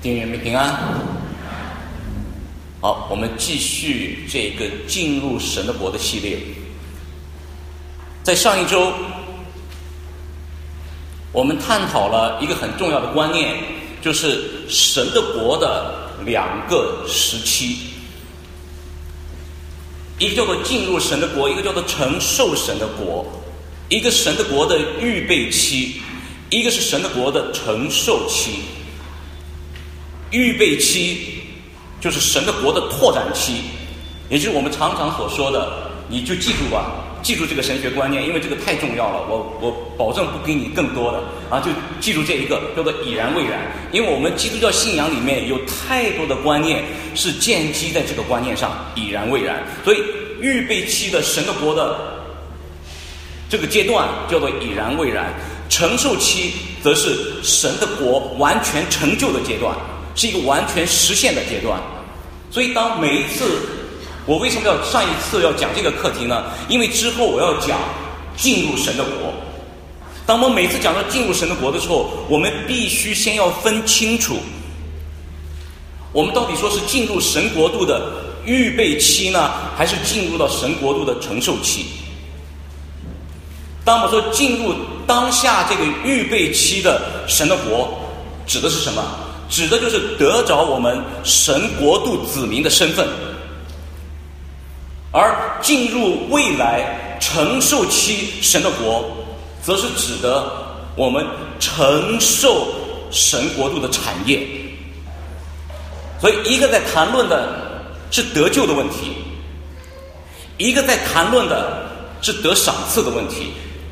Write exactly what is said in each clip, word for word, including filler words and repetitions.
弟兄们平安。好，我们继续这个进入神的国的系列。在上一周，我们探讨了一个很重要的观念，就是神的国的两个时期，一个叫做进入神的国，一个叫做承受神的国。一个神的国的预备期，一个是神的国的承受期。预备期就是神的国的拓展期，也就是我们常常所说的，你就记住吧，记住这个神学观念，因为这个太重要了，我我保证不给你更多的啊，就记住这一个叫做已然未然。因为我们基督教信仰里面有太多的观念是建基在这个观念上，已然未然。所以预备期的神的国的这个阶段叫做已然未然，承受期则是神的国完全成就的阶段，是一个完全实现的阶段。所以当每一次，我为什么要上一次要讲这个课题呢？因为之后我要讲进入神的国。当我们每次讲到进入神的国的时候，我们必须先要分清楚，我们到底说是进入神国度的预备期呢，还是进入到神国度的承受期？当我们说进入当下这个预备期的神的国，指的是什么？指的就是得着我们神国度子民的身份。而进入未来承受期神的国，则是指的我们承受神国度的产业。所以一个在谈论的是得救的问题，一个在谈论的是得赏赐的问题。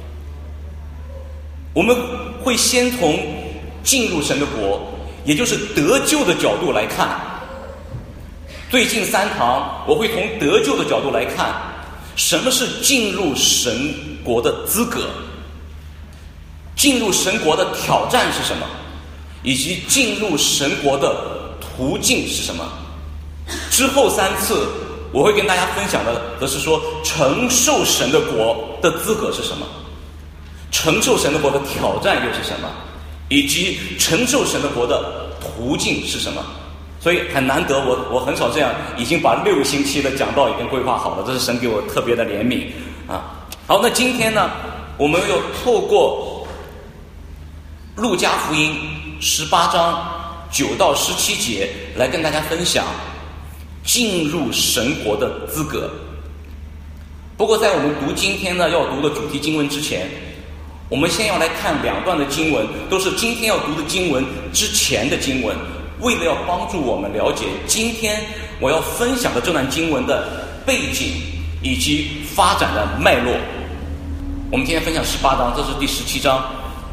我们会先从进入神的国，也就是得救的角度来看。最近三堂我会从得救的角度来看，什么是进入神国的资格，进入神国的挑战是什么，以及进入神国的途径是什么。之后三次我会跟大家分享的则是说承受神的国的资格是什么，承受神的国的挑战又是什么，以及承受神的国的途径是什么。所以很难得，我我很少这样已经把六个星期的讲道已经规划好了，这是神给我特别的怜悯啊。好，那今天呢，我们又透过路加福音十八章九到十七节来跟大家分享进入神国的资格。不过在我们读今天呢要读的主题经文之前，我们先要来看两段的经文，都是今天要读的经文之前的经文，为了要帮助我们了解今天我要分享的这段经文的背景以及发展的脉络。我们今天分享十八章，这是第十七章。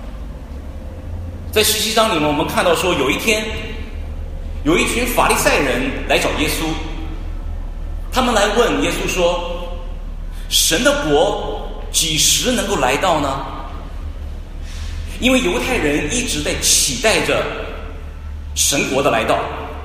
在十七章里面，我们看到说有一天有一群法利赛人来找耶稣，他们来问耶稣说，神的国几时能够来到呢？因为犹太人一直在期待着神国的来到，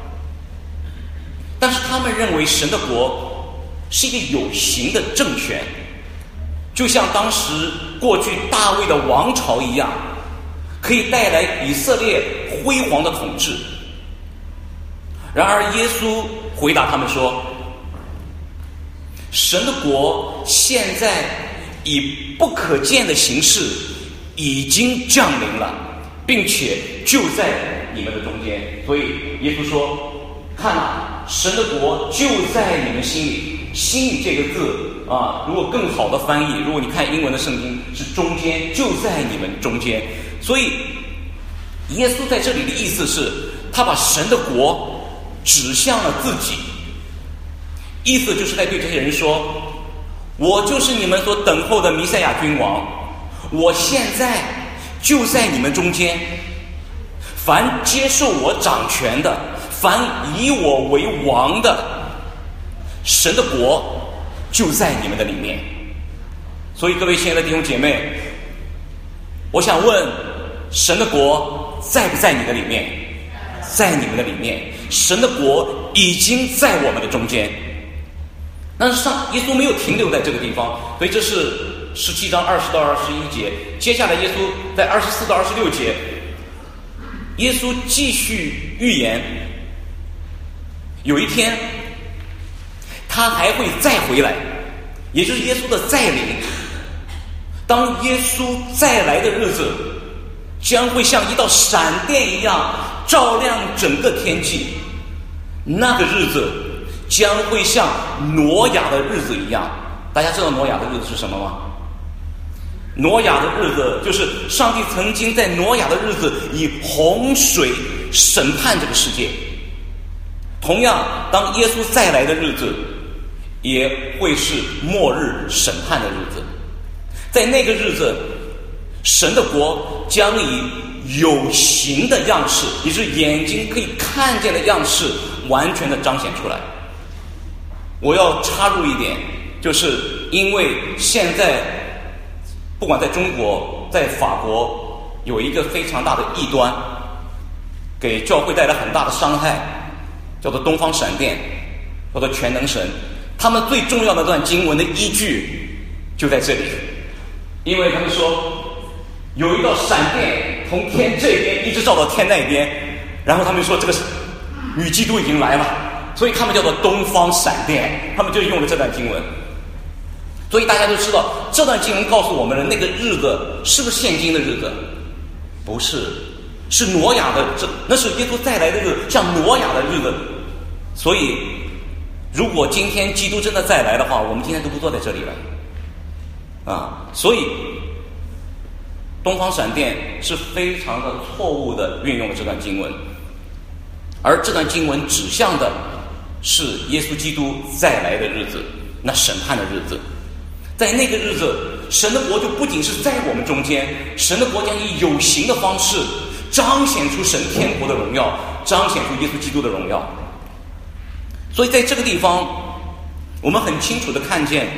但是他们认为神的国是一个有形的政权，就像当时过去大卫的王朝一样，可以带来以色列辉煌的统治。然而耶稣回答他们说，神的国现在以不可见的形式已经降临了，并且就在你们的中间。所以耶稣说，看啊，神的国就在你们心里。心里这个字啊，如果更好的翻译，如果你看英文的圣经是中间，就在你们中间。所以耶稣在这里的意思是，他把神的国指向了自己，意思就是在对这些人说，我就是你们所等候的弥赛亚君王，我现在就在你们中间，凡接受我掌权的，凡以我为王的，神的国就在你们的里面。所以各位亲爱的弟兄姐妹，我想问，神的国在不在你的里面？在你们的里面。神的国已经在我们的中间。但是上耶稣没有停留在这个地方，所以这是十七章二十到二十一节。接下来耶稣在二十四到二十六节耶稣继续预言，有一天他还会再回来，也就是耶稣的再临。当耶稣再来的日子，将会像一道闪电一样照亮整个天际。那个日子将会像挪亚的日子一样。大家知道挪亚的日子是什么吗？挪亚的日子就是上帝曾经在挪亚的日子以洪水审判这个世界。同样，当耶稣再来的日子也会是末日审判的日子。在那个日子，神的国将以有形的样式，也就是眼睛可以看见的样式，完全的彰显出来。我要插入一点，就是因为现在不管在中国在法国有一个非常大的异端，给教会带来很大的伤害，叫做东方闪电，叫做全能神。他们最重要的段经文的依据就在这里，因为他们说有一道闪电从天这边一直照到天那边，然后他们说这个女基督已经来了，所以他们叫做东方闪电，他们就用了这段经文。所以大家都知道，这段经文告诉我们的那个日子是不是现今的日子？不是，是挪亚的，这那是耶稣再来的日子，像挪亚的日子。所以如果今天基督真的再来的话，我们今天都不坐在这里了啊！所以东方闪电是非常的错误的运用了这段经文，而这段经文指向的是耶稣基督再来的日子，那审判的日子。在那个日子，神的国就不仅是在我们中间，神的国将以有形的方式彰显出神天国的荣耀，彰显出耶稣基督的荣耀。所以在这个地方，我们很清楚地看见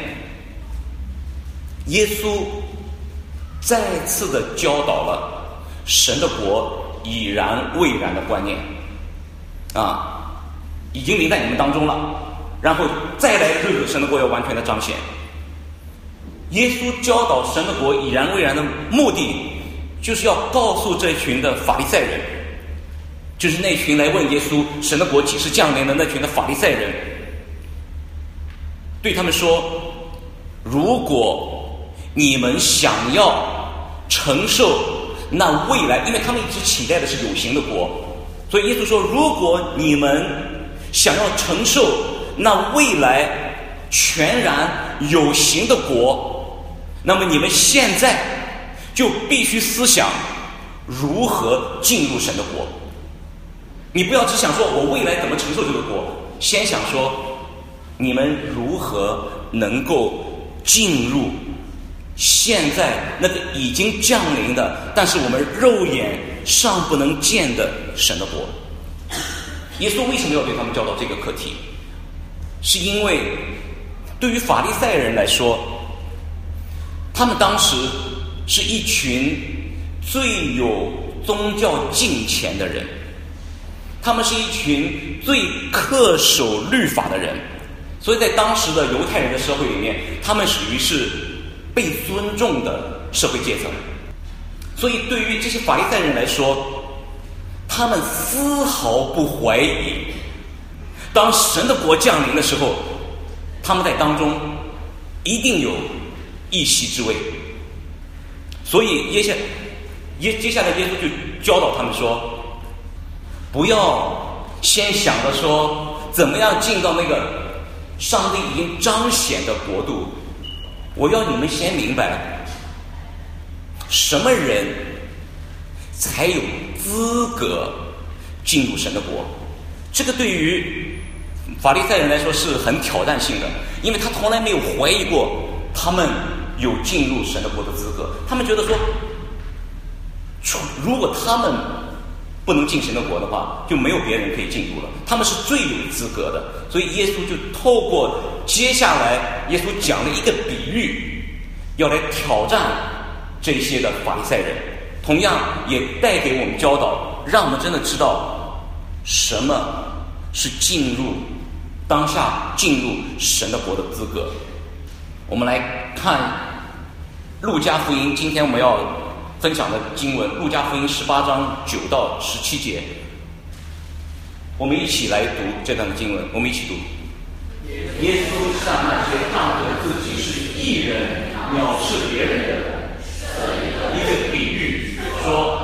耶稣再次的教导了神的国已然未然的观念啊，已经临在你们当中了，然后再来的日子，神的国要完全的彰显。耶稣教导神的国已然未然的目的，就是要告诉这群的法利赛人，就是那群来问耶稣神的国几时降临的那群的法利赛人，对他们说，如果你们想要承受那未来，因为他们一直期待的是有形的国，所以耶稣说，如果你们想要承受那未来全然有形的国，那么你们现在就必须思想如何进入神的国。你不要只想说我未来怎么承受这个国，先想说你们如何能够进入现在那个已经降临的，但是我们肉眼尚不能见的神的国。耶稣为什么要对他们教导这个课题？是因为对于法利赛人来说，他们当时是一群最有宗教敬虔的人，他们是一群最恪守律法的人，所以在当时的犹太人的社会里面，他们属于是被尊重的社会阶层。所以对于这些法利赛人来说，他们丝毫不怀疑，当神的国降临的时候，他们在当中一定有一席之位。所以接下耶接下来耶稣就教导他们说，不要先想着说怎么样进到那个上帝已经彰显的国度，我要你们先明白什么人才有资格进入神的国。这个对于法利赛人来说是很挑战性的，因为他从来没有怀疑过他们有进入神的国的资格。他们觉得说，如果他们不能进神的国的话，就没有别人可以进入了，他们是最有资格的。所以耶稣就透过接下来耶稣讲的一个比喻，要来挑战这些的法利赛人，同样也带给我们教导，让我们真的知道什么是进入当下进入神的国的资格。我们来看路加福音，今天我们要分享的经文，路加福音十八章九到十七节，我们一起来读这段的经文，我们一起读。耶稣向那些仗着自己是义人藐视别人的人一个比喻说，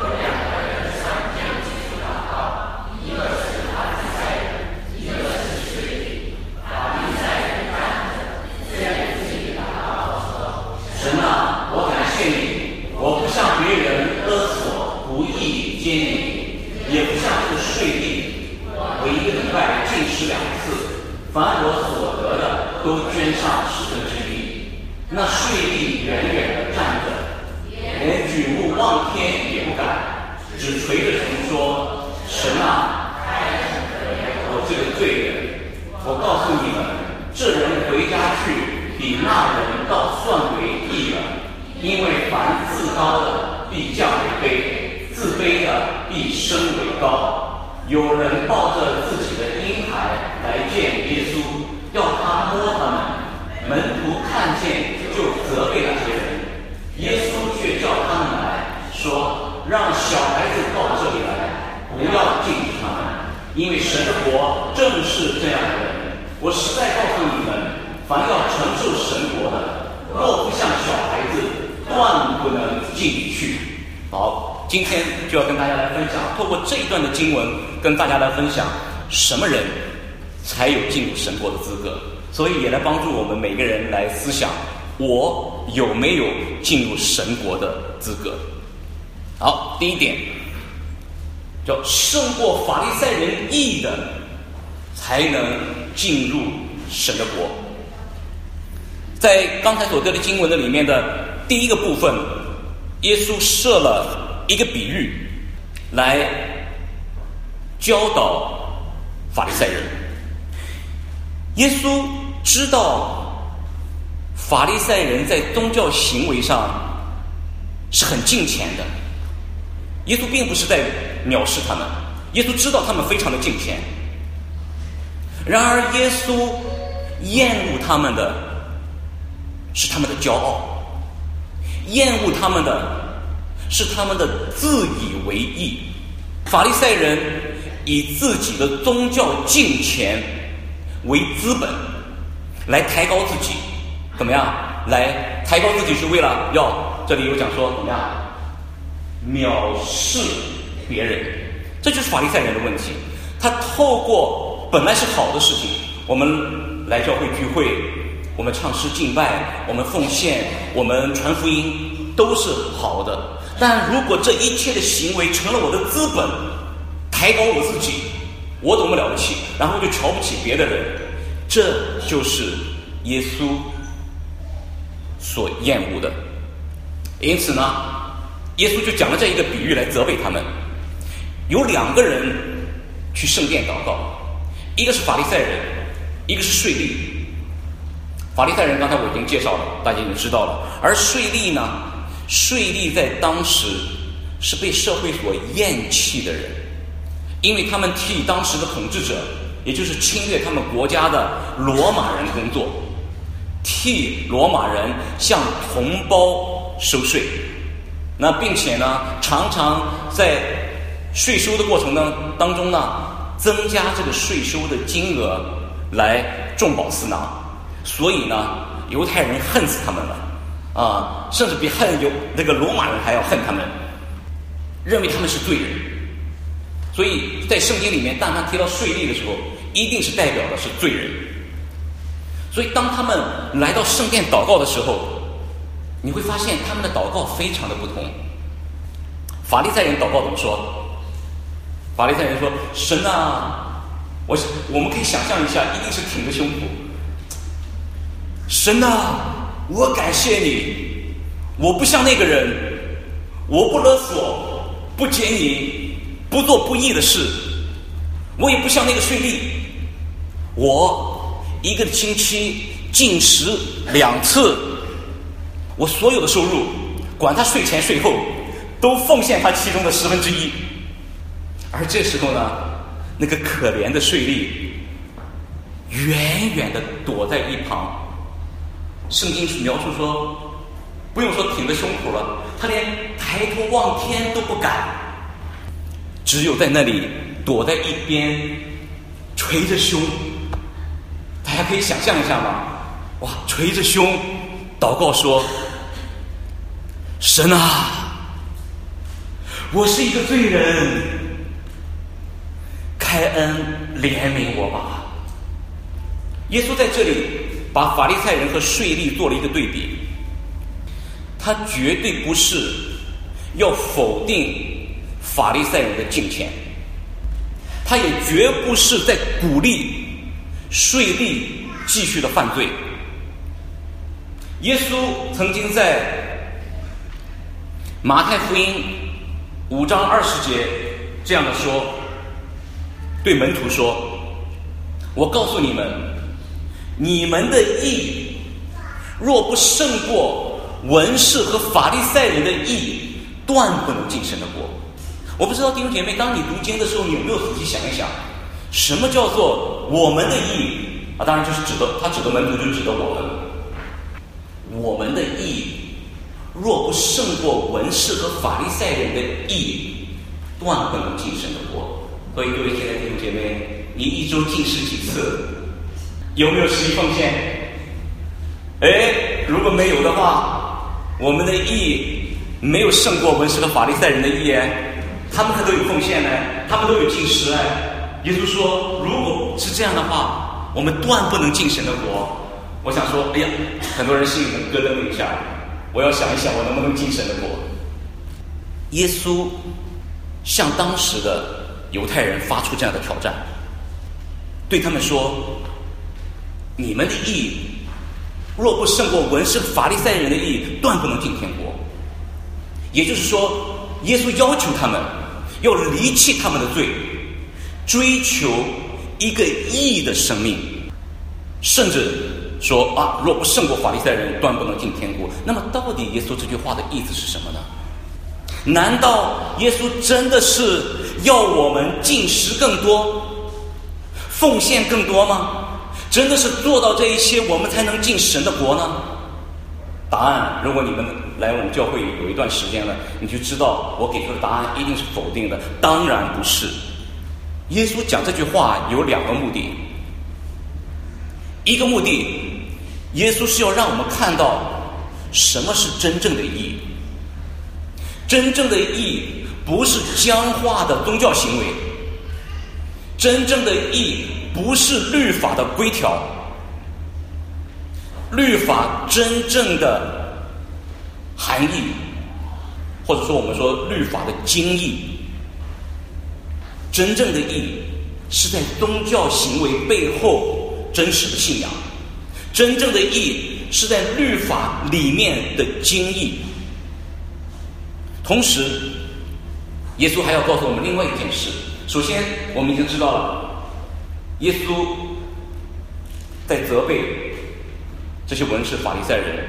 神啊，我感谢你，我不向别人勒索，不义奸淫，也不像这个税吏，我一个礼拜进食两次，凡我所得的都捐上十分之一。那税吏远远地站着，连举目望天也不敢，只垂着头说：神啊，我这个罪人，我告诉你们，这人回家去比那人倒算为义了。因为凡自高的必降为卑，自卑的必升为高。有人抱着自己的婴孩来见耶稣，要他摸他们，门徒看见就责备那些人。耶稣却叫他们来说，让小孩子到这里来，不要禁止他们，因为神的国正是这样的人。我实在告诉你们，凡要承受神国的，若不像小孩子，断不能进去。好，今天就要跟大家来分享，透过这一段的经文跟大家来分享什么人才有进入神国的资格，所以也来帮助我们每个人来思想，我有没有进入神国的资格。好，第一点叫胜过法利赛人义的才能进入神的国。在刚才所得的经文的里面的第一个部分，耶稣设了一个比喻来教导法利赛人。耶稣知道法利赛人在宗教行为上是很敬虔的，耶稣并不是在藐视他们，耶稣知道他们非常的敬虔。然而耶稣厌恶他们的是他们的骄傲，厌恶他们的是他们的自以为义。法利赛人以自己的宗教敬虔为资本来抬高自己，怎么样？来抬高自己是为了要，这里有讲说怎么样？藐视别人，这就是法利赛人的问题。他透过本来是好的事情，我们来教会聚会，我们唱诗敬拜，我们奉献，我们传福音，都是好的。但如果这一切的行为成了我的资本，抬高我自己，我多么了不起，然后就瞧不起别的人，这就是耶稣所厌恶的。因此呢，耶稣就讲了这一个比喻来责备他们。有两个人去圣殿祷告，一个是法利赛人，一个是税吏。法利赛人刚才我已经介绍了，大家已经知道了。而税吏呢，税吏在当时是被社会所厌弃的人，因为他们替当时的统治者，也就是侵略他们国家的罗马人工作，替罗马人向同胞收税。那并且呢，常常在税收的过程呢当中呢，增加这个税收的金额来重保私囊。所以呢，犹太人恨死他们了啊，甚至比恨有那个罗马人还要恨他们，认为他们是罪人。所以在圣经里面，但凡提到税吏的时候，一定是代表的是罪人。所以当他们来到圣殿祷告的时候，你会发现他们的祷告非常的不同。法利赛人祷告怎么说？法利赛人说：神啊，我我们可以想象一下，一定是挺着胸脯，神啊，我感谢你，我不像那个人，我不勒索，不奸淫，不做不义的事，我也不像那个税吏，我一个星期进食两次，我所有的收入，管他税前税后，都奉献他其中的十分之一。而这时候呢，那个可怜的税吏远远地躲在一旁。圣经描述说， 不用说挺着胸脯了，他连抬头望天都不敢，只有在那里躲在一边捶着胸。大家可以想象一下吗？哇，捶着胸祷告说，神啊，我是一个罪人，开恩怜悯我吧。耶稣在这里把法利赛人和税吏做了一个对比，他绝对不是要否定法利赛人的敬虔，他也绝不是在鼓励税吏继续的犯罪。耶稣曾经在马太福音五章二十节这样的说，对门徒说，我告诉你们，你们的义若不胜过文士和法利赛人的义，断不能进神的国。我不知道弟兄姐妹，当你读经的时候，你有没有仔细想一想，什么叫做我们的义啊？当然就是指的，他指的门徒就指的我们。我们的义若不胜过文士和法利赛人的义，断不能进神的国。所以各位亲爱的弟兄姐妹，你一周进食几次？有没有十一奉献？哎，如果没有的话，我们的义没有胜过文士和法利赛人的义哎，他们可都有奉献呢，他们都有进食哎。耶稣说，如果是这样的话，我们断不能进神的国。我想说，哎呀，很多人心里面咯噔了一下，我要想一想，我能不能进神的国。耶稣向当时的犹太人发出这样的挑战，对他们说，你们的义若不胜过文士法利赛人的义，断不能进天国。也就是说，耶稣要求他们要离弃他们的罪，追求一个义的生命，甚至说啊，若不胜过法利赛人，断不能进天国。那么到底耶稣这句话的意思是什么呢？难道耶稣真的是要我们进食更多，奉献更多吗？真的是做到这一些，我们才能进神的国呢？答案，如果你们来我们教会有一段时间了，你就知道我给出的答案一定是否定的。当然不是。耶稣讲这句话有两个目的。一个目的，耶稣是要让我们看到什么是真正的义。真正的义不是僵化的宗教行为，真正的义不是律法的规条，律法真正的含义，或者说我们说律法的精义。真正的义是在宗教行为背后真实的信仰，真正的义是在律法里面的精义。同时耶稣还要告诉我们另外一件事。首先我们已经知道了，耶稣在责备这些文士法利赛人，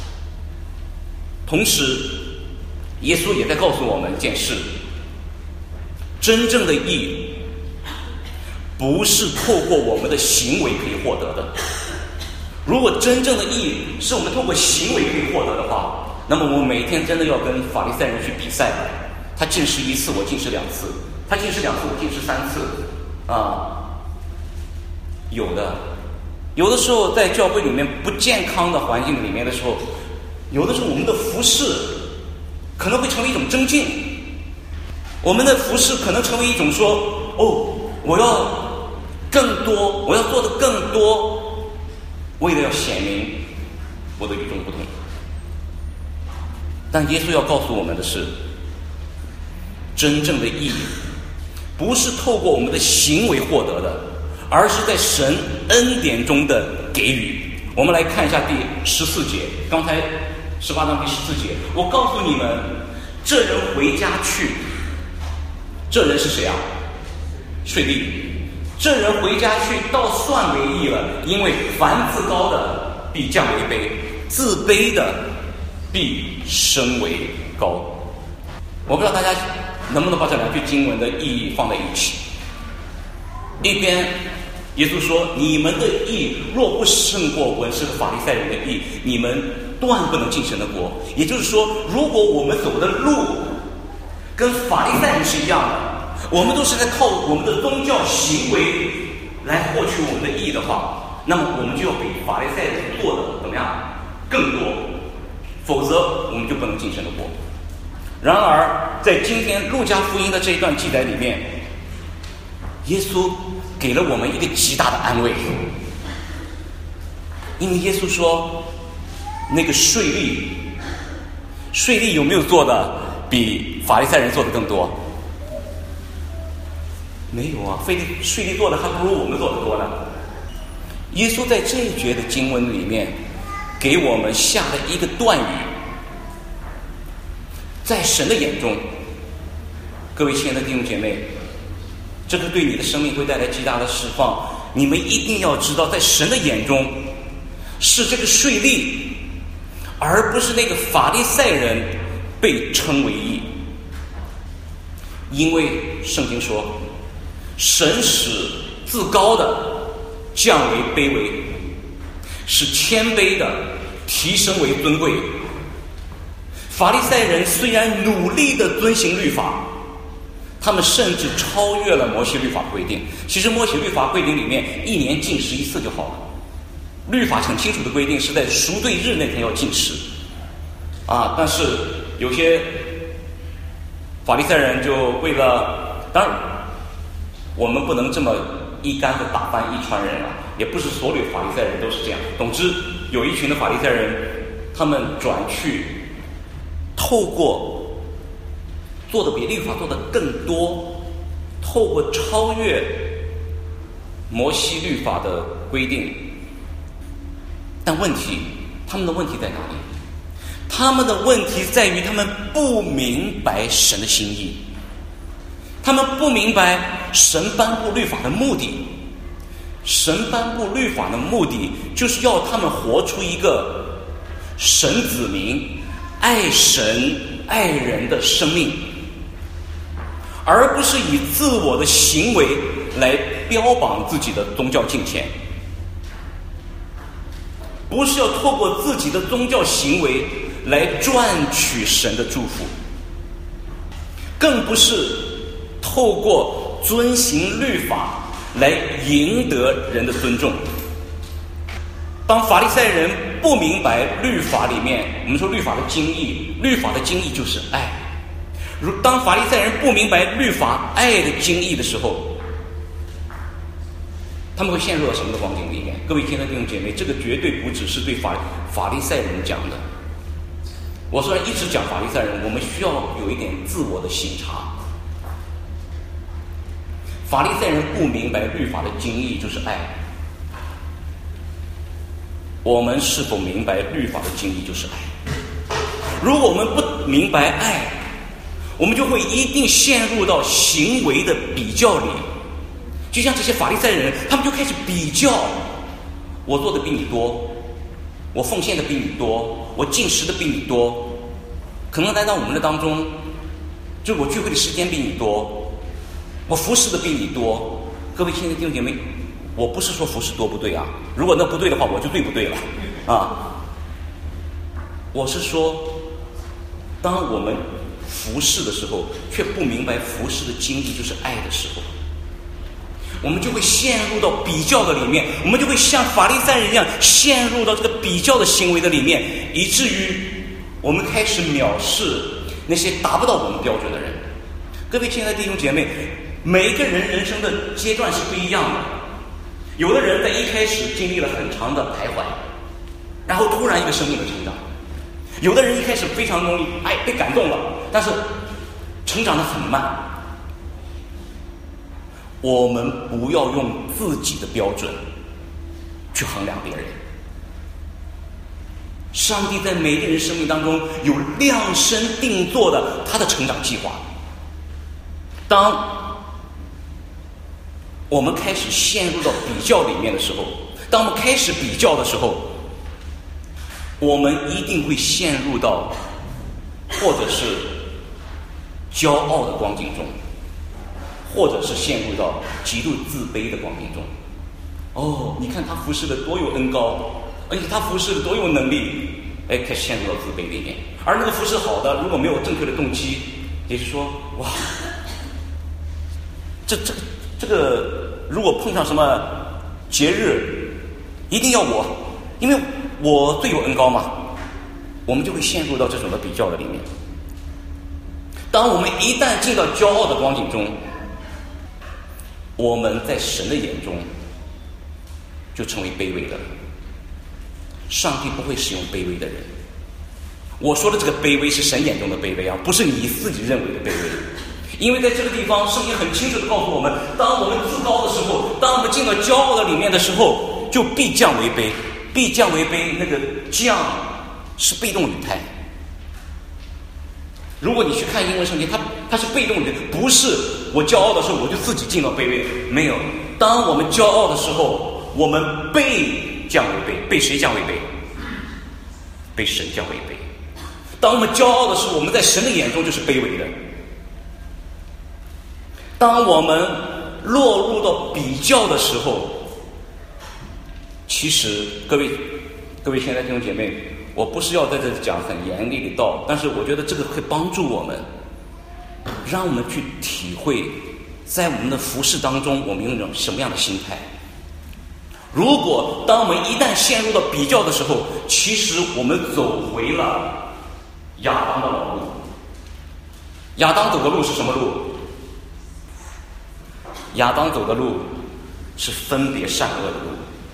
同时耶稣也在告诉我们一件事，真正的义不是透过我们的行为可以获得的。如果真正的义是我们透过行为可以获得的话，那么我们每天真的要跟法利赛人去比赛了。他进食一次，我进食两次；他进食两次，我进食三次。啊，有的，有的时候在教会里面不健康的环境里面的时候，有的时候我们的服侍可能会成为一种争竞。我们的服侍可能成为一种说，哦，我要更多，我要做的更多，为了要显明我的与众不同。但耶稣要告诉我们的是，真正的义不是透过我们的行为获得的，而是在神恩典中的给予。我们来看一下第十四节，刚才十八章第十四节，我告诉你们，这人回家去，这人是谁啊？税吏。这人回家去，倒算为义了，因为凡自高的必降为卑，自卑的必升为高。我不知道大家能不能把这两句经文的意义放在一起。一边耶稣说：“你们的义若不胜过文士和法利赛人的义，你们断不能进神的国。”也就是说，如果我们走的路跟法利赛人是一样的，我们都是在靠我们的宗教行为来获取我们的义的话，那么我们就要比法利赛人做的怎么样更多，否则我们就不能进神的国。然而在今天路加福音的这一段记载里面，耶稣给了我们一个极大的安慰，因为耶稣说，那个税吏，税吏有没有做的比法利赛人做的更多？没有啊，税吏税吏做的还不如我们做的多呢。耶稣在这一节的经文里面给我们下了一个断语，在神的眼中，各位亲爱的弟兄姐妹，这个对你的生命会带来极大的释放。你们一定要知道，在神的眼中，是这个税吏，而不是那个法利赛人被称为义。因为圣经说，神使自高的降为卑微，使谦卑的提升为尊贵。法利赛人虽然努力的遵行律法，他们甚至超越了摩西律法规定。其实摩西律法规定里面一年禁食一次就好了，律法很清楚的规定是在赎罪日那天要禁食啊。但是有些法利赛人就为了，当然我们不能这么一竿子打翻一船人啊，也不是所有法利赛人都是这样。总之有一群的法利赛人，他们转去透过做的比律法做的更多，透过超越摩西律法的规定。但问题，他们的问题在哪里？他们的问题在于他们不明白神的心意，他们不明白神颁布律法的目的。神颁布律法的目的就是要他们活出一个神子民爱神爱人的生命，而不是以自我的行为来标榜自己的宗教敬虔，不是要透过自己的宗教行为来赚取神的祝福，更不是透过遵行律法来赢得人的尊重。当法利赛人不明白律法里面，我们说律法的精义，律法的精义就是爱。如当法利赛人不明白律法爱的精义的时候，他们会陷入到什么的光景里面？各位亲爱的弟兄姐妹，这个绝对不只是对法法利赛人讲的。我虽然一直讲法利赛人，我们需要有一点自我的省察。法利赛人不明白律法的精义就是爱，我们是否明白律法的精义就是爱？如果我们不明白爱，我们就会一定陷入到行为的比较里。就像这些法利赛人，他们就开始比较，我做的比你多，我奉献的比你多，我进食的比你多，可能来到我们的当中，就是我聚会的时间比你多，我服侍的比你多。各位亲爱的弟兄姐妹，我不是说服侍多不对啊，如果那不对的话，我就对不对了啊。我是说，当我们服侍的时候，却不明白服侍的精义就是爱的时候，我们就会陷入到比较的里面，我们就会像法利赛人一样陷入到这个比较的行为的里面，以至于我们开始藐视那些达不到我们标准的人。各位亲爱的弟兄姐妹，每一个人人生的阶段是不一样的。有的人在一开始经历了很长的徘徊，然后突然一个生命的成长；有的人一开始非常容易哎被感动了，但是成长得很慢。我们不要用自己的标准去衡量别人。上帝在每个人生命当中有量身定做的他的成长计划。当我们开始陷入到比较里面的时候，当我们开始比较的时候，我们一定会陷入到或者是骄傲的光景中，或者是陷入到极度自卑的光景中。 哦，你看他服侍的多有恩高，而且他服侍的多有能力，哎，开始陷入到自卑里面。而那个服侍好的，如果没有正确的动机，也就是说，哇，这这个这个，如果碰上什么节日，一定要我，因为我最有恩高嘛，我们就会陷入到这种的比较的里面。当我们一旦进到骄傲的光景中，我们在神的眼中就成为卑微的了。上帝不会使用卑微的人。我说的这个卑微是神眼中的卑微啊，不是你自己认为的卑微。因为在这个地方，圣经很清楚地告诉我们，当我们自高的时候，当我们进到骄傲的里面的时候，就必降为卑。必降为卑，那个降是被动语态。如果你去看英文圣经，它它是被动语，不是我骄傲的时候我就自己进到卑微。没有，当我们骄傲的时候，我们被降为卑。被谁降为卑？被神降为卑。当我们骄傲的时候，我们在神的眼中就是卑微的。当我们落入到比较的时候，其实各位各位亲爱的弟兄姐妹，我不是要在这里讲很严厉的道，但是我觉得这个会帮助我们，让我们去体会在我们的服事当中我们用一种什么样的心态。如果当我们一旦陷入到比较的时候，其实我们走回了亚当的老路。亚当走的路是什么路？亚当走的路是分别善恶的路。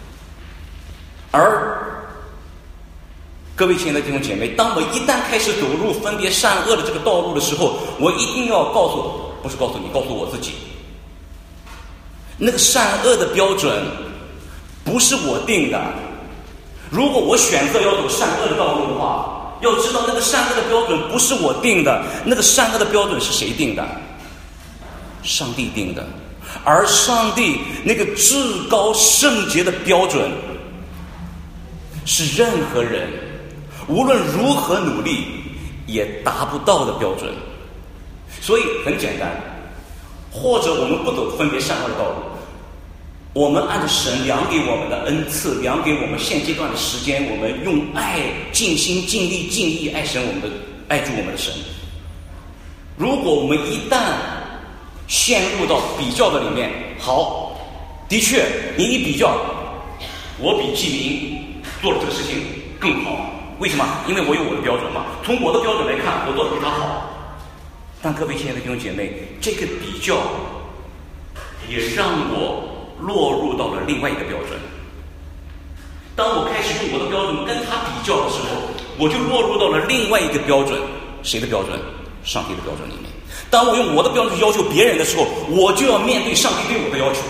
而各位亲爱的弟兄姐妹，当我一旦开始走入分别善恶的这个道路的时候，我一定要告诉，不是告诉你，告诉我自己，那个善恶的标准不是我定的。如果我选择要走善恶的道路的话，要知道那个善恶的标准不是我定的，那个善恶的标准是谁定的？上帝定的。而上帝那个至高圣洁的标准，是任何人无论如何努力也达不到的标准。所以很简单，或者我们不走分别善恶的道路，我们按照神量给我们的恩赐，量给我们现阶段的时间，我们用爱尽心尽力尽意爱神，我们的爱主我们的神。如果我们一旦陷入到比较的里面，好，的确你一比较，我比季明做了这个事情更好，为什么？因为我有我的标准嘛，从我的标准来看，我做的比他好。但各位亲爱的弟兄姐妹，这个比较也让我落入到了另外一个标准。当我开始用我的标准跟他比较的时候，我就落入到了另外一个标准。谁的标准？上帝的标准里面。当我用我的标准去要求别人的时候，我就要面对上帝对我的要求。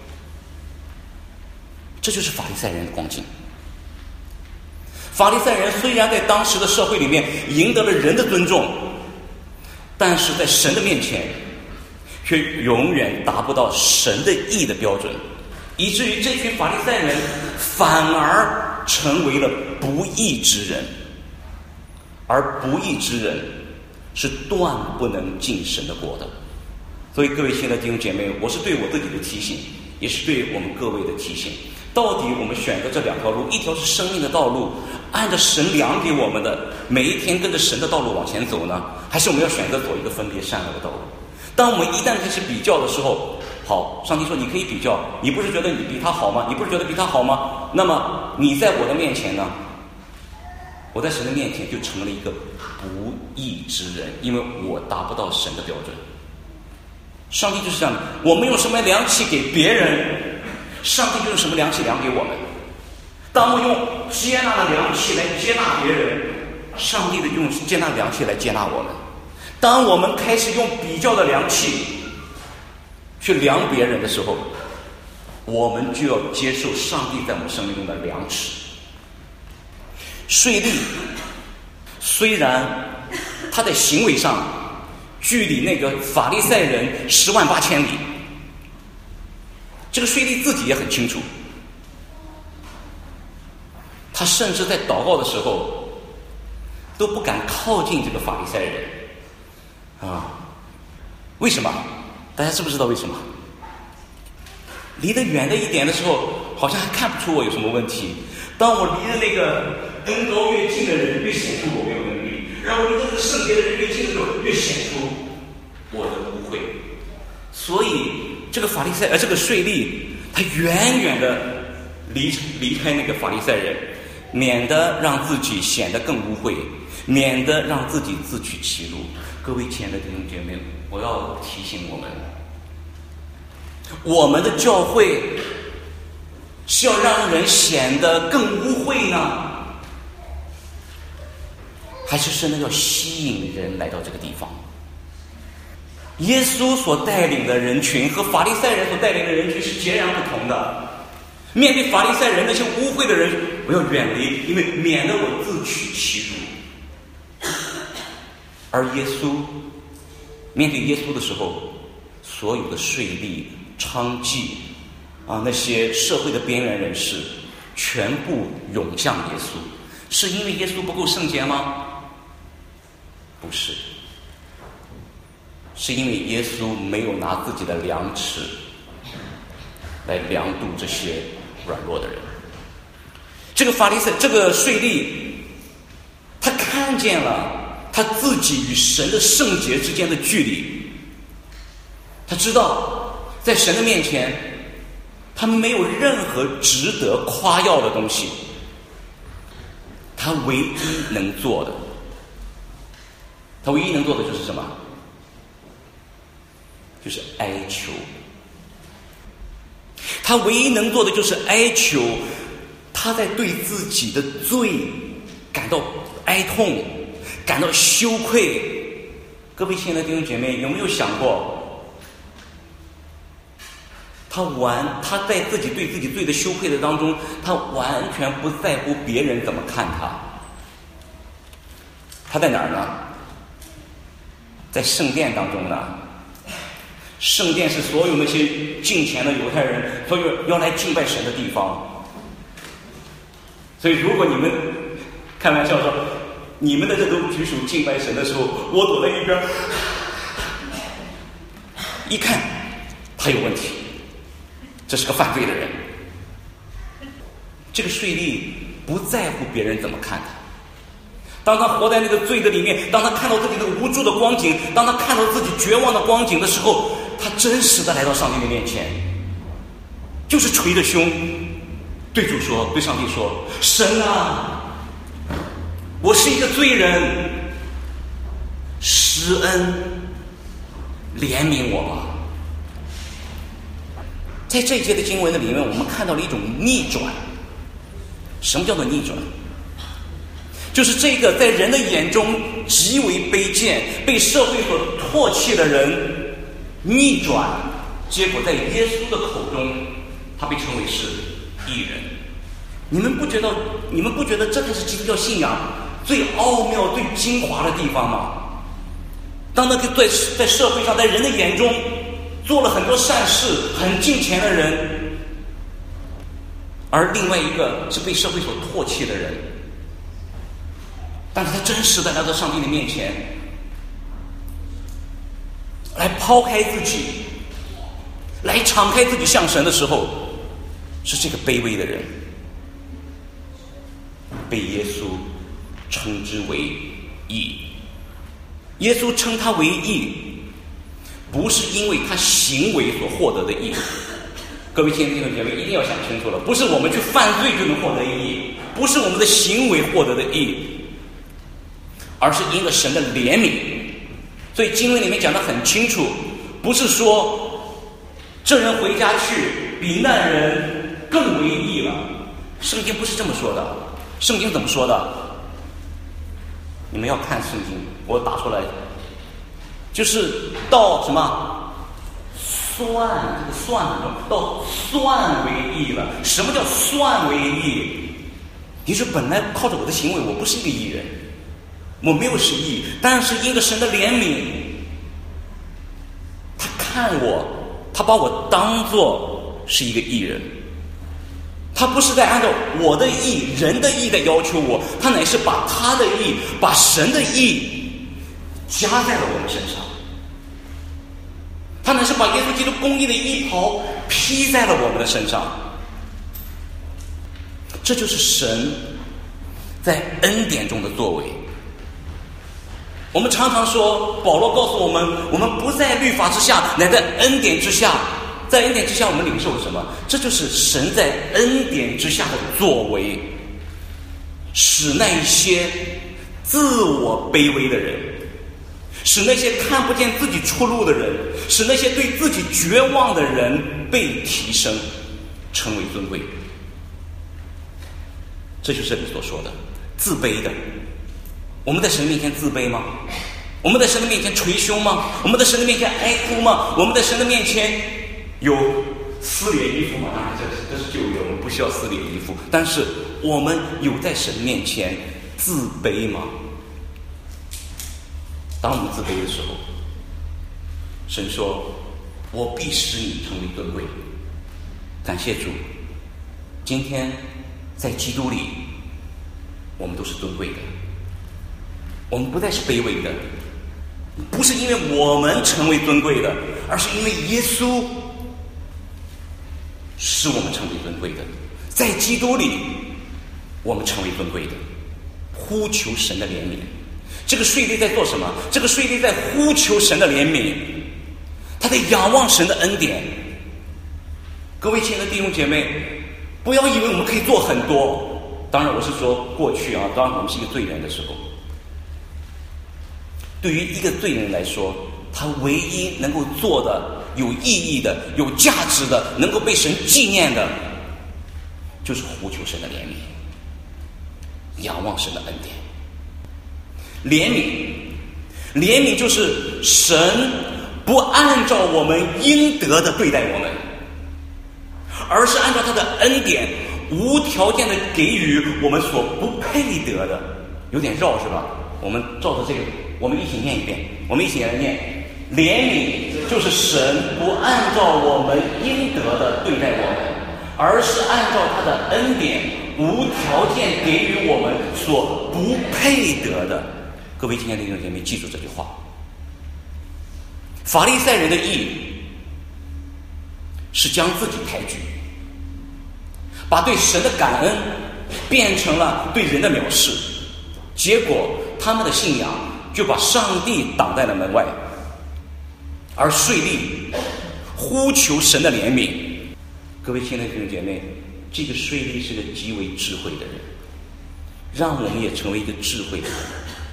这就是法利赛人的光景。法利赛人虽然在当时的社会里面赢得了人的尊重，但是在神的面前却永远达不到神的义的标准，以至于这群法利赛人反而成为了不义之人。而不义之人是断不能进神的国的。所以各位亲爱的弟兄姐妹，我是对我自己的提醒，也是对我们各位的提醒。到底我们选择这两条路，一条是生命的道路，按照神量给我们的，每一天跟着神的道路往前走呢，还是我们要选择走一个分别善恶的道路？当我们一旦开始比较的时候，好，上帝说你可以比较，你不是觉得你比他好吗？你不是觉得比他好吗？那么你在我的面前呢，我在神的面前就成了一个不义之人，因为我达不到神的标准。上帝就是这样的，我们用什么量器给别人，上帝就用什么量器量给我们。当我用接纳的量器来接纳别人，上帝的用接纳量器来接纳我们。当我们开始用比较的量器去量别人的时候，我们就要接受上帝在我们生命中的量尺。税吏虽然他在行为上距离那个法利赛人十万八千里，这个税吏自己也很清楚，他甚至在祷告的时候都不敢靠近这个法利赛人啊。为什么？大家知不知道为什么？离得远的一点的时候， 好像还看不出我有什么问题。当我离着那个恩高越近的人，越显出我没有能力；然后离着这个圣洁的人越近的时候，越显出我的污秽。所以这个法利赛，呃，这个税吏，他远远的离离开那个法利赛人，免得让自己显得更污秽，免得让自己自取其辱。各位亲爱的弟兄姐妹，我要提醒我们，我们的教会是要让人显得更污秽呢，还是真的要吸引人来到这个地方？耶稣所带领的人群和法利赛人所带领的人群是截然不同的。面对法利赛人那些污秽的人，我要远离，因为免得我自取其辱。而耶稣面对耶稣的时候，所有的税吏、娼妓啊，那些社会的边缘人士全部涌向耶稣，是因为耶稣不够圣洁吗？不是，是因为耶稣没有拿自己的量尺来量度这些软弱的人。这个法利赛，这个税吏，他看见了他自己与神的圣洁之间的距离，他知道在神的面前他没有任何值得夸耀的东西，他唯一能做的他唯一能做的就是什么？就是哀求。他唯一能做的就是哀求，他在对自己的罪感到哀痛，感到羞愧。各位亲爱的弟兄姐妹，有没有想过，他完他在自己对自己罪的羞愧的当中，他完全不在乎别人怎么看他。他在哪儿呢？在圣殿当中呢。圣殿是所有那些敬虔的犹太人所有要来敬拜神的地方。所以如果你们开玩笑说你们的这都举手敬拜神的时候，我躲在一边一看他有问题，这是个犯罪的人。这个税吏不在乎别人怎么看他，当他活在那个罪的里面，当他看到自己那个无助的光景，当他看到自己绝望的光景的时候，他真实的来到上帝的面前，就是捶着胸对主说，对上帝说，神啊，我是一个罪人，施恩怜悯我吧。在这一节的经文的里面，我们看到了一种逆转。什么叫做逆转？就是这个在人的眼中极为卑贱，被社会所唾弃的人逆转，结果在耶稣的口中他被称为是义人。你们不觉得你们不觉得这才是基督教信仰最奥妙最精华的地方吗？当那个在在社会上在人的眼中做了很多善事很敬虔的人，而另外一个是被社会所唾弃的人，但是他真实的来到上帝的面前，来抛开自己，来敞开自己向神的时候，是这个卑微的人被耶稣称之为义。耶稣称他为义，不是因为他行为所获得的义。各位亲爱的弟兄姐妹，一定要想清楚了，不是我们去犯罪就能获得义，不是我们的行为获得的义，而是因着神的怜悯。所以经文里面讲得很清楚，不是说这人回家去比那人更为义了，圣经不是这么说的。圣经怎么说的？你们要看圣经，我打出来，就是到什么算，这个算很重，到算为义了。什么叫算为义？你说本来靠着我的行为我不是一个义人，我没有是义，但是因着神的怜悯，他看我，他把我当作是一个义人。他不是在按照我的义人的义在要求我，他乃是把他的义把神的义加在了我们身上，他乃是把耶稣基督公义的衣袍披在了我们的身上。 这就是神在恩典中的作为。我们常常说，保罗告诉我们，我们不在律法之下，乃在恩典之下。在恩典之下，我们领受什么？这就是神在恩典之下的作为，使那一些自我卑微的人，使那些看不见自己出路的人，使那些对自己绝望的人被提升，成为尊贵。这就是这里所说的自卑的。我们在神面前自卑吗？我们在神的面前捶胸吗？我们在神的面前哀哭吗？我们在神的面前有撕裂衣服吗？当然这是这是旧约，我们不需要撕裂衣服。但是我们有在神面前自卑吗？当我们自卑的时候，神说：“我必使你成为尊贵。”感谢主，今天在基督里，我们都是尊贵的。我们不再是卑微的，不是因为我们成为尊贵的，而是因为耶稣使我们成为尊贵的。在基督里，我们成为尊贵的，呼求神的怜悯。这个税吏在做什么？这个税吏在呼求神的怜悯，他在仰望神的恩典。各位亲爱的弟兄姐妹，不要以为我们可以做很多。当然我是说过去啊，当然我们是一个罪人的时候，对于一个罪人来说，他唯一能够做的有意义的、有价值的、能够被神纪念的，就是呼求神的怜悯，仰望神的恩典。怜悯，怜悯就是神不按照我们应得的对待我们，而是按照他的恩典无条件的给予我们所不配得的。有点绕是吧？我们照着这个，我们一起念一遍，我们一起来念。怜悯就是神不按照我们应得的对待我们，而是按照他的恩典无条件给予我们所不配得的。各位今天的弟兄姐妹，记住这句话。法利赛人的义是将自己抬举，把对神的感恩变成了对人的藐视，结果他们的信仰就把上帝挡在了门外。而税吏呼求神的怜悯。各位亲爱的弟兄姐妹，这个税吏是个极为智慧的人，让我们也成为一个智慧的人，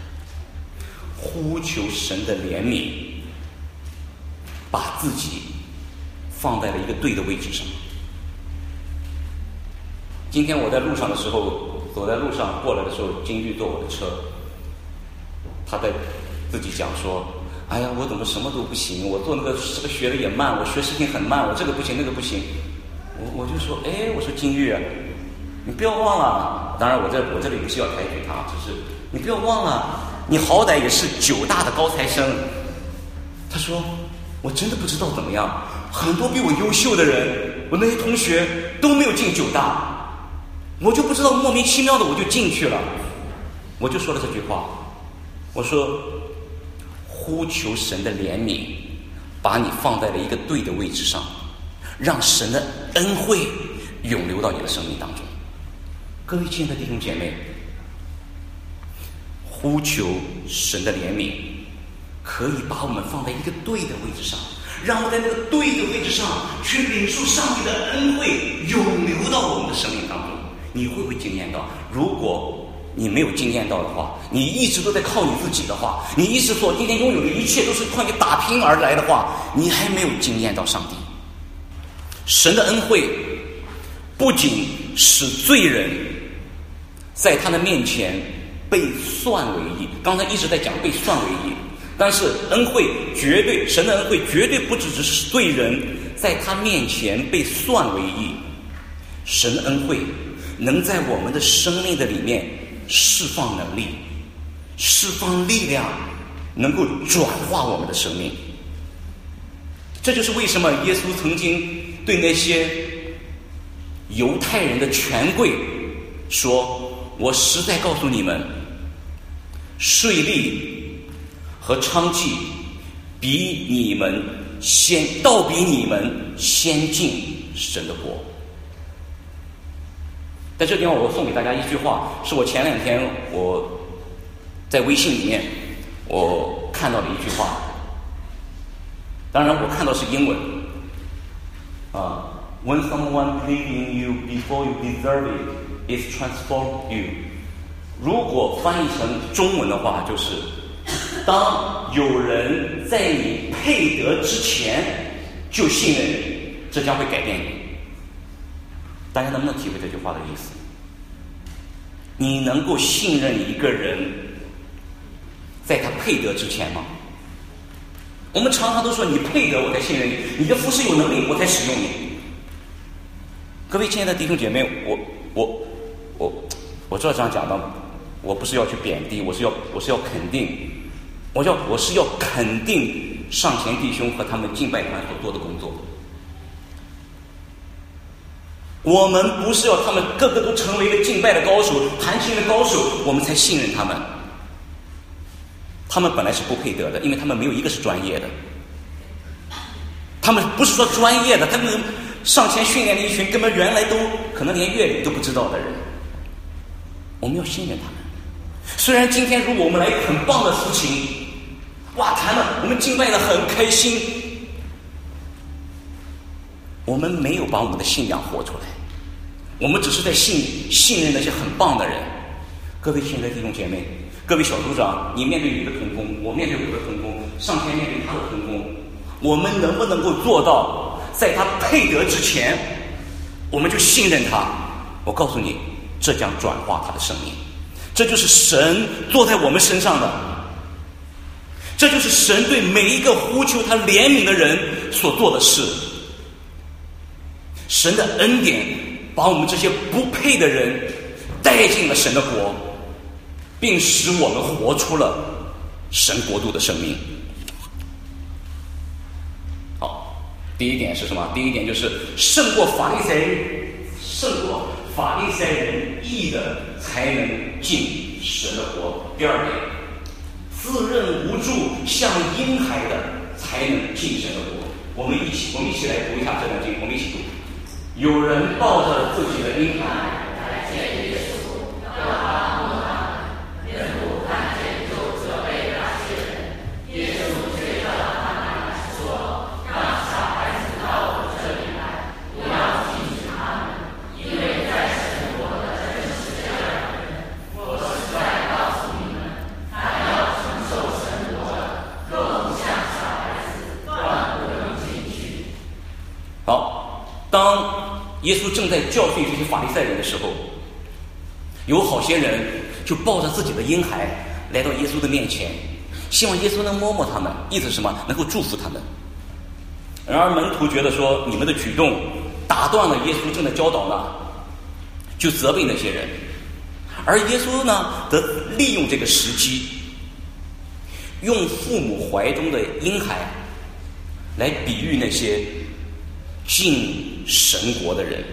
呼求神的怜悯，把自己放在了一个对的位置上。今天我在路上的时候，走在路上过来的时候，金玉坐我的车，他在自己讲说，哎呀，我怎么什么都不行，我做那个这个学的也慢，我学事情很慢，我这个不行那个不行。我我就说，哎，我说金玉，你不要忘了，当然我这我这里不是要抬举他，只是你不要忘了，你好歹也是九大的高材生。他说，我真的不知道怎么样，很多比我优秀的人，我那些同学都没有进九大，我就不知道莫名其妙的我就进去了。我就说了这句话，我说呼求神的怜悯，把你放在了一个对的位置上，让神的恩惠涌流到你的生命当中。各位亲爱的弟兄姐妹，呼求神的怜悯可以把我们放在一个对的位置上，让我们在那个对的位置上去领受上帝的恩惠涌流到我们的生命当中。你会不会经验到？如果你没有经验到的话，你一直都在靠你自己的话，你一直所今天拥有的一切都是靠你打拼而来的话，你还没有经验到上帝。神的恩惠不仅使罪人在他的面前被算为义，刚才一直在讲被算为义，但是恩惠绝对，神的恩惠绝对不只是罪人在他面前被算为义，神的恩惠能在我们的生命的里面释放能力，释放力量，能够转化我们的生命。这就是为什么耶稣曾经对那些犹太人的权贵说，我实在告诉你们，税吏和娼妓比你们先倒比你们先进神的国。 在这地方我送给大家一句话，是我前两天我在微信里面我看到的一句话，当然我看到是英文啊、uh, When someone believes in you before you deserve it, it transforms you。 如果翻译成中文的话，就是当有人在你配得之前就信任你，这将会改变你。大家能不能体会这句话的意思？你能够信任一个人在他配得之前吗？我们常常都说你配得我才信任你，你的服侍有能力我才使用你。各位亲爱的弟兄姐妹，我我我我这样讲的，我不是要去贬低，我是要我是要肯定，我要我是要肯定上前弟兄和他们敬拜团所做的工作。我们不是要他们个个都成为一个敬拜的高手、弹琴的高手，我们才信任他们。他们本来是不配得的，因为他们没有一个是专业的。他们不是说专业的，他们上前训练了一群根本原来都可能连乐理都不知道的人。我们要信任他们。虽然今天如果我们来很棒的抒情，哇，弹了，我们敬拜的很开心，我们没有把我们的信仰活出来，我们只是在信信任那些很棒的人。各位亲爱的弟兄姐妹，各位小组长，你面对你的同工，我面对我的同工，上天面对他的同工，我们能不能够做到在他配得之前我们就信任他？我告诉你，这将转化他的生命。这就是神做在我们身上的，这就是神对每一个呼求他怜悯的人所做的事。神的恩典把我们这些不配的人带进了神的国，并使我们活出了神国度的生命。好，第一点是什么？第一点就是胜过法利赛人，胜过法利赛人义的才能进神的国。第二点，自认无助像婴孩的才能进神的国。我们一起，我们一起来读一下这段经，我们一起读。有人抱着自己的婴孩来见耶稣，要他摸他们，耶稣看见就责备那些人。耶稣却叫他们说，让小孩子到我这里来，不要禁止他们，因为在神国的正是这样的人。我实在告诉你们，他要承受神国的，若不像小孩子，断不能进去。好，当耶稣正在教训这些法利赛人的时候，有好些人就抱着自己的婴孩来到耶稣的面前，希望耶稣能摸摸他们，意思是什么？能够祝福他们。然而门徒觉得说，你们的举动打断了耶稣正在教导呢，就责备那些人。而耶稣呢，则利用这个时机，用父母怀中的婴孩来比喻那些进神国的人。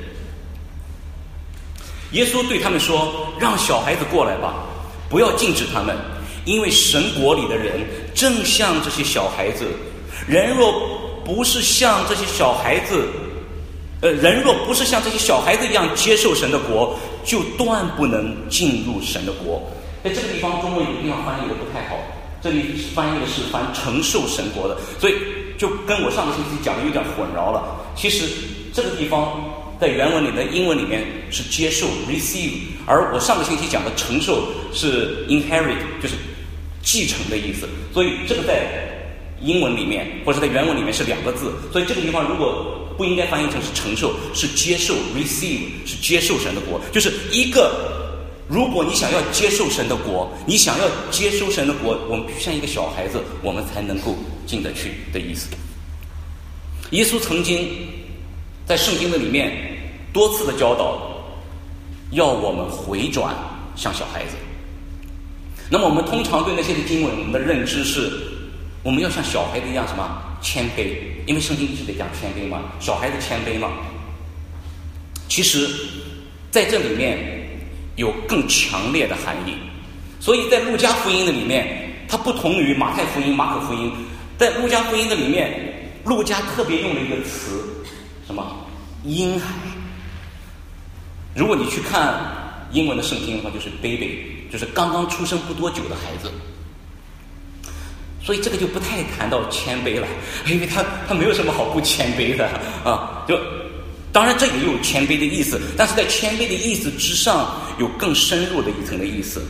耶稣对他们说，让小孩子过来吧，不要禁止他们，因为神国里的人正像这些小孩子。人若不是像这些小孩子呃，人若不是像这些小孩子一样接受神的国，就断不能进入神的国。在这个地方中文有地方翻译的不太好，这里翻译的是翻承受神国的，所以就跟我上个星期讲的有点混淆了。其实这个地方在原文里的英文里面是接受 receive， 而我上个星期讲的承受是 inherit， 就是继承的意思。所以这个在英文里面或者在原文里面是两个字，所以这个地方如果不应该翻译成是承受，是接受 receive， 是接受神的国。就是一个，如果你想要接受神的国，你想要接受神的国，我们像一个小孩子，我们才能够进得去的意思。耶稣曾经在圣经的里面多次的教导，要我们回转像小孩子。那么我们通常对那些的经文，我们的认知是，我们要像小孩子一样什么谦卑，因为圣经一直得讲谦卑嘛，小孩子谦卑嘛。其实在这里面有更强烈的含义，所以在路加福音的里面，它不同于马太福音、马可福音。在路加福音的里面，路加特别用了一个词，什么婴孩。 如果你去看英文的圣经的话，就是 baby， 就是刚刚出生不多久的孩子。所以这个就不太谈到谦卑了，因为他他没有什么好不谦卑的啊。就当然这也有谦卑的意思，但是在谦卑的意思之上有更深入的一层的意思。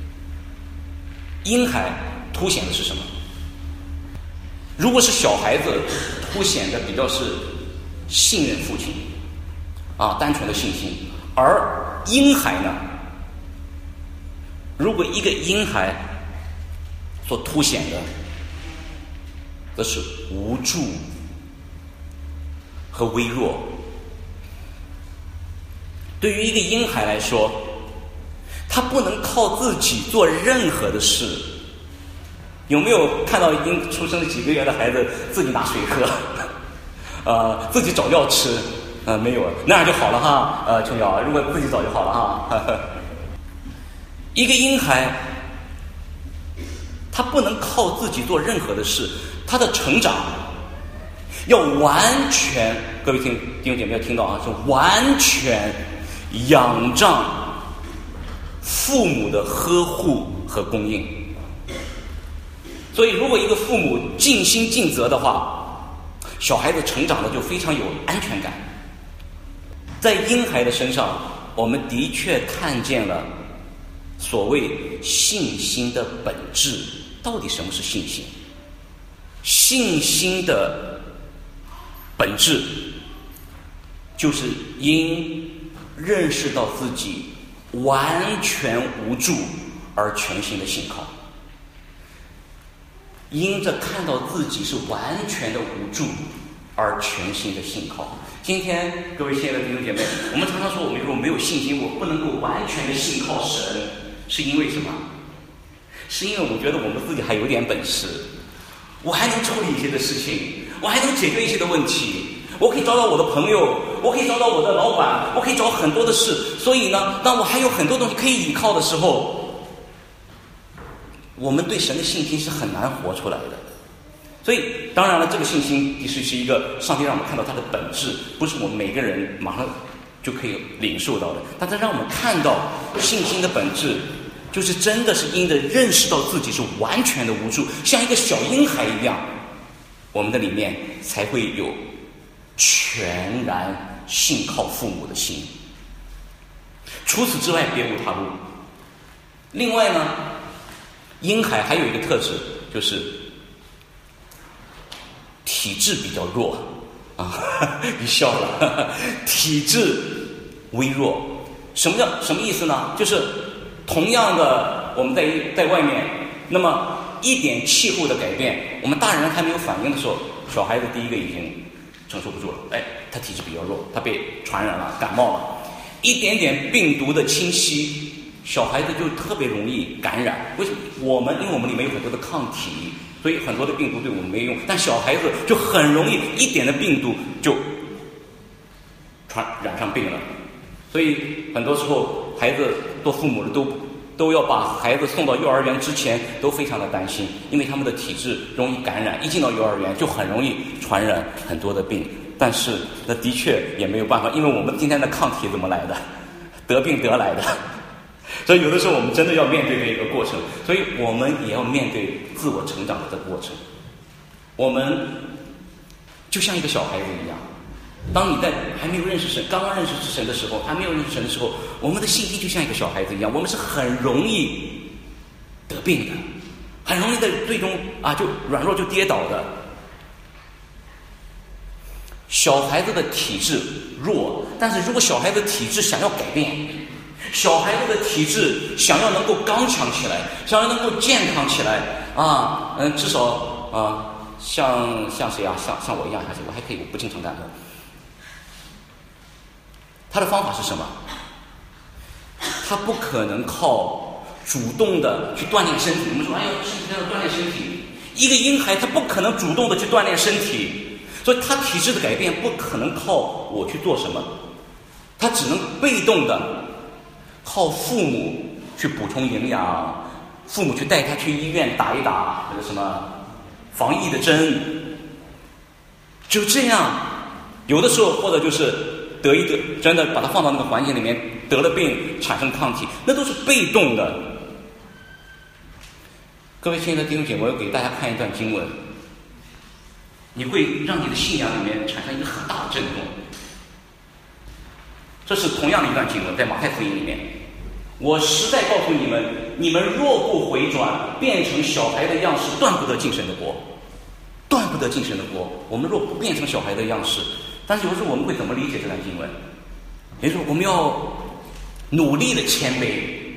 婴孩凸显的是什么？如果是小孩子，凸显的比较是信任父亲啊，单纯的信心。而婴孩呢，如果一个婴孩所凸显的则是无助和微弱。对于一个婴孩来说，他不能靠自己做任何的事。有没有看到婴出生几个月的孩子自己拿水喝，呃，自己找药吃？呃，没有，那样就好了哈。呃，琼瑶，如果自己找就好了哈。呵呵一个婴孩，他不能靠自己做任何的事，他的成长要完全，各位听弟兄姐妹要听到啊，是完全仰仗父母的呵护和供应。所以如果一个父母尽心尽责的话，小孩子成长的就非常有安全感。在婴孩的身上，我们的确看见了所谓信心的本质。到底什么是信心？信心的本质就是因认识到自己完全无助而全心的信靠，因着看到自己是完全的无助而全心的信靠。今天各位亲爱的弟兄姐妹，我们常常说我们如果没有信心，我不能够完全的信靠神，是因为什么？是因为我觉得我们自己还有点本事，我还能处理一些的事情，我还能解决一些的问题，我可以找到我的朋友，我可以找到我的老板，我可以找很多的事。所以呢，当我还有很多东西可以依靠的时候，我们对神的信心是很难活出来的。所以当然了，这个信心其实是一个上帝让我们看到它的本质，不是我们每个人马上就可以领受到的，但是让我们看到信心的本质，就是真的是因着认识到自己是完全的无助，像一个小婴孩一样，我们的里面才会有全然信靠父母的心。除此之外别无他路。另外呢，婴孩还有一个特质，就是体质比较弱啊，你笑了，体质微弱。什么叫什么意思呢？就是同样的，我们在在外面，那么一点气候的改变，我们大人还没有反应的时候，小孩子第一个已经承受不住了。哎，他体质比较弱，他被传染了，感冒了。一点点病毒的侵袭，小孩子就特别容易感染。为什么？我们因为我们里面有很多的抗体，所以很多的病毒对我们没用，但小孩子就很容易一点的病毒就传染上病了。所以很多时候孩子做父母的都都要把孩子送到幼儿园之前都非常的担心，因为他们的体质容易感染，一进到幼儿园就很容易传染很多的病。但是那的确也没有办法，因为我们今天的抗体怎么来的？得病得来的。所以有的时候我们真的要面对这一个过程，所以我们也要面对自我成长的这个过程。我们就像一个小孩子一样，当你在还没有认识神，刚刚认识神的时候，还没有认识神的时候，我们的信心就像一个小孩子一样，我们是很容易得病的，很容易在最终啊就软弱就跌倒的。小孩子的体质弱，但是如果小孩子体质想要改变，小孩子的体质想要能够刚强起来，想要能够健康起来啊，嗯，至少啊，像像谁啊，像像我一样，还是我还可以，我不经常感冒。他的方法是什么？他不可能靠主动的去锻炼身体。我们说，哎呀，身体要锻炼身体。一个婴孩他不可能主动的去锻炼身体，所以他体质的改变不可能靠我去做什么，他只能被动的靠父母去补充营养，父母去带他去医院打一打这个什么防疫的针，就这样。有的时候或者就是得一得，真的把它放到那个环境里面，得了病产生抗体，那都是被动的。各位亲爱的弟兄姐妹，我要给大家看一段经文，你会让你的信仰里面产生一个很大的震动。这是同样的一段经文，在马太福音里面。我实在告诉你们，你们若不回转，变成小孩的样式，断不得进神的国。断不得进神的国。我们若不变成小孩的样式，但是有时候我们会怎么理解这段经文？也就是说，我们要努力的谦卑，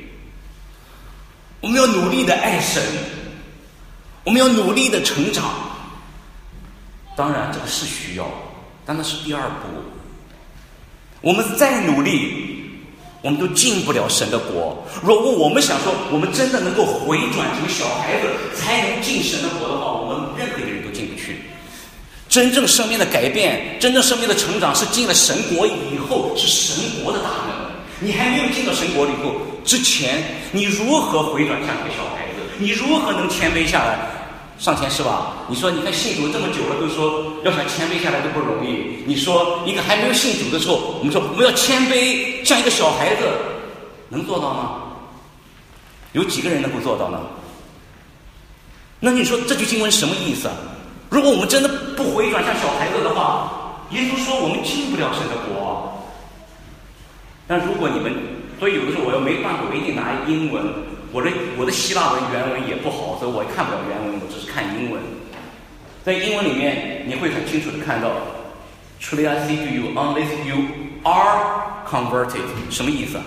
我们要努力的爱神，我们要努力的成长。当然，这个是需要，但那是第二步。我们再努力，我们都进不了神的国。如果我们想说，我们真的能够回转成小孩子才能进神的国的话，我们任何一个人都进不去。真正生命的改变，真正生命的成长，是进了神国以后，是神国的大门。你还没有进到神国里头之前，你如何回转像一个小孩子？你如何能谦卑下来？上前是吧？你说你看信主这么久了，都说要想谦卑下来都不容易。你说一个还没有信主的时候，我们说我们要谦卑像一个小孩子，能做到吗？有几个人能够做到呢？那你说这句经文什么意思啊？如果我们真的不回转像小孩子的话，耶稣说我们进不了神的国。但如果你们，所以有的时候我要没办法，我一定拿英文。我的我的希腊文原文也不好，所以我看不了原文，我只是看英文。在英文里面，你会很清楚的看到 ，Truly I say to you, unless you are converted， 什么意思？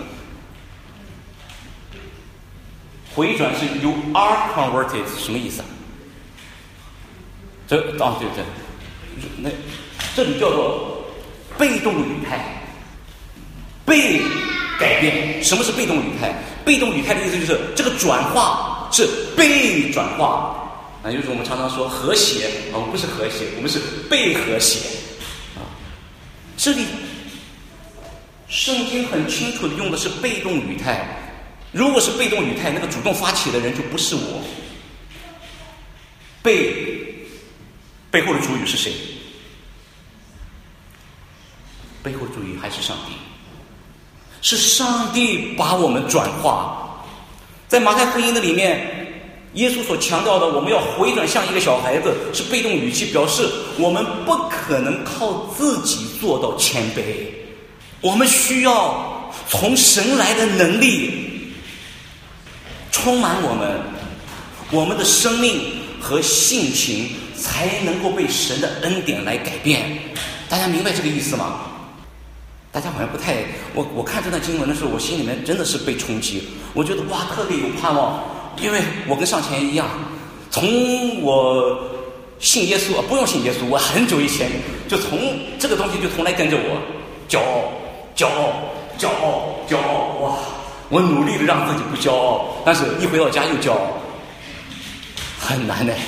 回转是 you are converted， 什么意思？这啊对对，那这里叫做被动语态，被改变。什么是被动语态？被动语态的意思就是这个转化是被转化，啊，就是我们常常说和谐，啊，我们不是和谐，我们是被和谐，啊，这里圣经很清楚的用的是被动语态。如果是被动语态，那个主动发起的人就不是我。背背后的主语是谁？背后的主语还是上帝。是上帝把我们转化。在马太福音的里面，耶稣所强调的我们要回转像一个小孩子，是被动语气，表示我们不可能靠自己做到谦卑，我们需要从神来的能力充满我们，我们的生命和性情才能够被神的恩典来改变。大家明白这个意思吗？大家好像不太，我我看这段经文的时候，我心里面真的是被冲击。我觉得哇，特别有盼望，因为我跟上前一样，从我信耶稣，不用信耶稣，我很久以前就从这个东西就从来跟着我，骄傲，骄傲，骄傲，骄傲，哇！我努力的让自己不骄傲，但是一回到家又骄傲，很难的。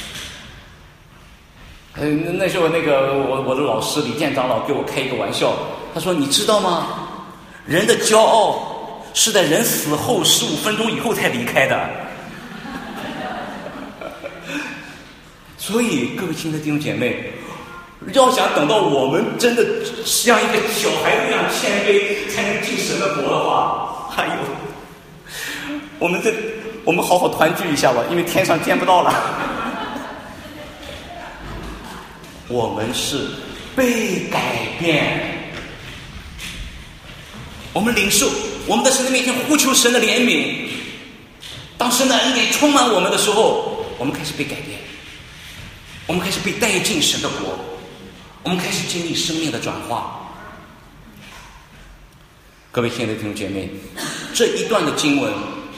嗯，那时候那个我我的老师李健长老给我开一个玩笑。他说：“你知道吗？人的骄傲是在人死后十五分钟以后才离开的。”所以，各位亲爱的弟兄姐妹，要想等到我们真的像一个小孩子一样谦卑，才能进神的国的话，哎呦，我们这我们好好团聚一下吧，因为天上见不到了。我们是被改变。我们领受，我们在神的面前呼求神的怜悯。当神的恩典充满我们的时候，我们开始被改变，我们开始被带进神的国，我们开始经历生命的转化。各位亲爱的弟兄姐妹，这一段的经文，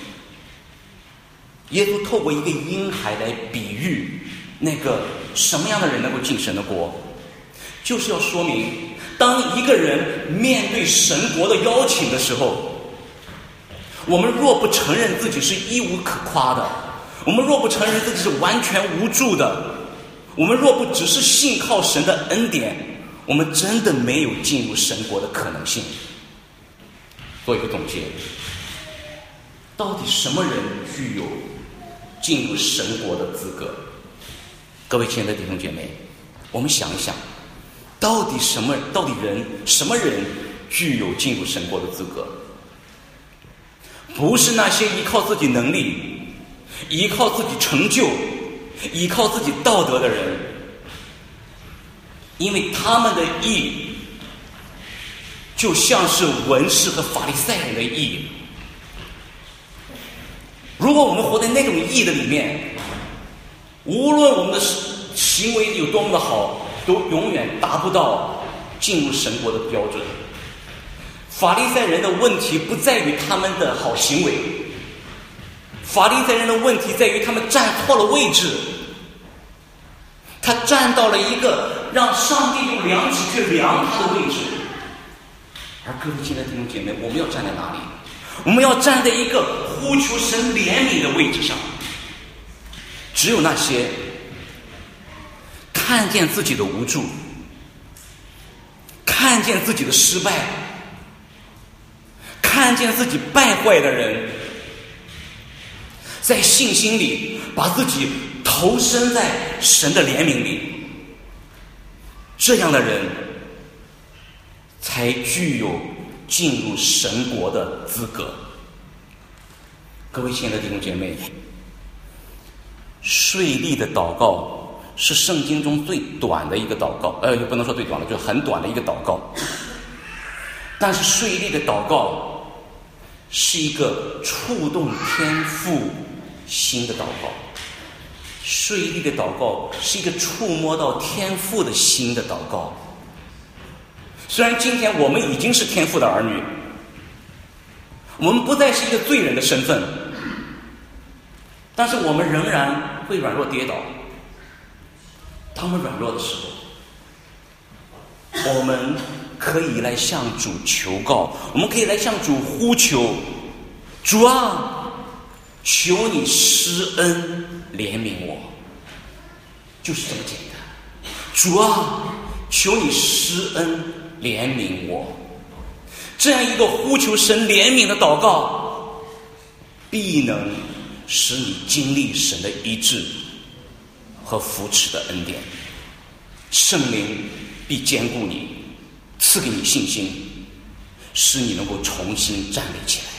耶稣透过一个婴孩来比喻那个什么样的人能够进神的国，就是要说明，当一个人面对神国的邀请的时候，我们若不承认自己是一无可夸的，我们若不承认自己是完全无助的，我们若不只是信靠神的恩典，我们真的没有进入神国的可能性。做一个总结，到底什么人具有进入神国的资格？各位亲爱的弟兄姐妹，我们想一想， 到底什么？到底人什么人具有进入神国的资格？不是那些依靠自己能力、依靠自己成就、依靠自己道德的人，因为他们的义就像是文士和法利赛人的义。如果我们活在那种义的里面，无论我们的行为有多么的好，都永远达不到进入神国的标准。法利赛人的问题不在于他们的好行为，法利赛人的问题在于他们站错了位置。他站到了一个让上帝用量尺去量他的位置。而各位亲爱的弟兄姐妹，我们要站在哪里？我们要站在一个呼求神怜悯的位置上。只有那些看见自己的无助，看见自己的失败，看见自己败坏的人，在信心里把自己投身在神的怜悯里，这样的人才具有进入神国的资格。各位亲爱的弟兄姐妹，税吏的祷告是圣经中最短的一个祷告，呃，也不能说最短了，就是很短的一个祷告。但是税吏的祷告是一个触动天父心的祷告，税吏的祷告是一个触摸到天父的心的祷告。虽然今天我们已经是天父的儿女，我们不再是一个罪人的身份，但是我们仍然会软弱跌倒。当我们软弱的时候，我们可以来向主求告，我们可以来向主呼求，主啊，求你施恩怜悯我，就是这么简单。主啊，求你施恩怜悯我。这样一个呼求神怜悯的祷告，必能使你经历神的医治和扶持的恩典。圣灵必坚固你，赐给你信心，使你能够重新站立起来。